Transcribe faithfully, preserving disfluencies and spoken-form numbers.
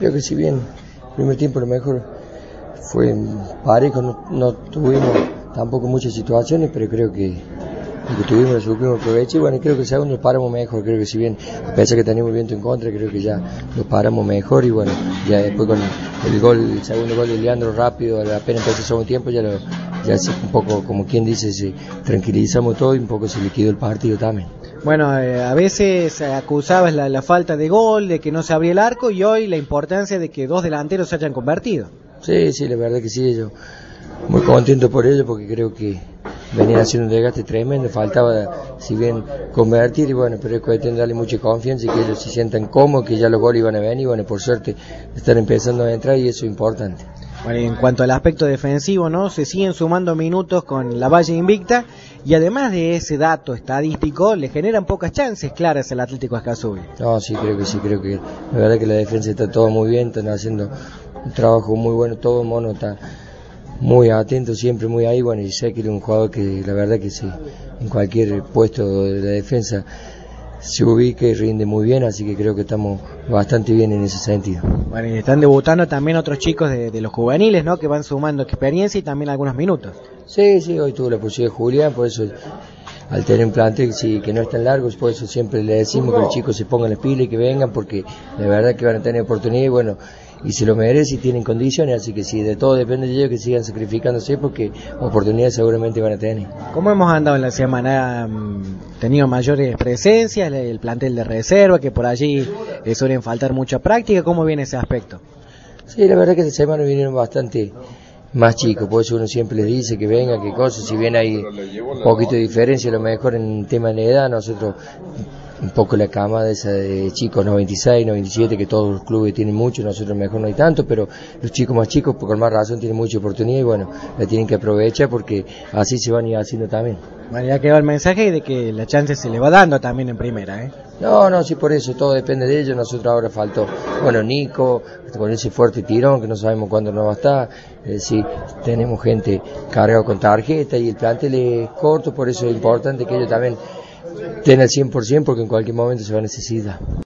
Creo que si bien el primer tiempo a lo mejor fue parejo, no, no tuvimos tampoco muchas situaciones, pero creo que lo que tuvimos lo supimos aprovechar y bueno, creo que el segundo lo paramos mejor, creo que si bien, a pesar que teníamos viento en contra, creo que ya lo paramos mejor y bueno, ya después con el gol, el segundo gol de Leandro rápido, apenas empezó el segundo tiempo, ya lo, ya así un poco, como quien dice, se tranquilizamos todo y un poco se liquidó el partido también. Bueno, eh, a veces acusabas la, la falta de gol, de que no se abría el arco y hoy la importancia de que dos delanteros se hayan convertido. Sí, sí, la verdad que sí, yo muy contento por ello porque creo que venían haciendo un desgaste tremendo, faltaba si bien convertir y bueno, pero es cuestión de darle mucha confianza y que ellos se sientan cómodos, que ya los goles iban a venir y bueno, por suerte están empezando a entrar y eso es importante. Bueno, y en cuanto al aspecto defensivo, ¿no? Se siguen sumando minutos con la Valle invicta y además de ese dato estadístico, le generan pocas chances claras al Atlético Azcazú. No, sí, creo que sí, creo que la verdad que la defensa está todo muy bien, están haciendo un trabajo muy bueno, todo Mono está muy atento, siempre muy ahí, bueno, y sé que era un jugador que la verdad que sí, en cualquier puesto de la defensa se ubica y rinde muy bien, así que creo que estamos bastante bien en ese sentido. Bueno, y están debutando también otros chicos de, de los juveniles, ¿no? Que van sumando experiencia y también algunos minutos. Sí, sí, hoy tuvo la posibilidad de Julián, por eso al tener un plantel sí, que no es tan largo, por eso siempre le decimos que los chicos se pongan las pilas y que vengan, porque la verdad que van a tener oportunidad y bueno, y se lo merecen y tienen condiciones, así que sí, de todo depende de ellos que sigan sacrificándose porque oportunidades seguramente van a tener. ¿Cómo hemos andado en la semana? ¿Han tenido mayores presencias, el plantel de reserva, que por allí eh, suelen faltar mucha práctica? ¿Cómo viene ese aspecto? Sí, la verdad que esta semana vinieron bastante más chicos, por eso uno siempre les dice que vengan, que cosas, si bien hay un poquito de diferencia, a lo mejor en tema de edad, nosotros un poco la cama de esa de chicos noventa y seis, noventa y siete, que todos los clubes tienen mucho, nosotros mejor no hay tanto, pero los chicos más chicos, por más razón, tienen mucha oportunidad y bueno, la tienen que aprovechar porque así se van a ir haciendo también. Bueno, ya quedó el mensaje de que la chance se le va dando también en primera, ¿eh? No, no, sí, por eso, todo depende de ellos. Nosotros ahora faltó, bueno, Nico, con ese fuerte tirón que no sabemos cuándo nos va a estar. Eh, sí, tenemos gente cargada con tarjeta y el plantel es corto, por eso es importante que ellos también estén al cien por ciento porque en cualquier momento se va a necesitar.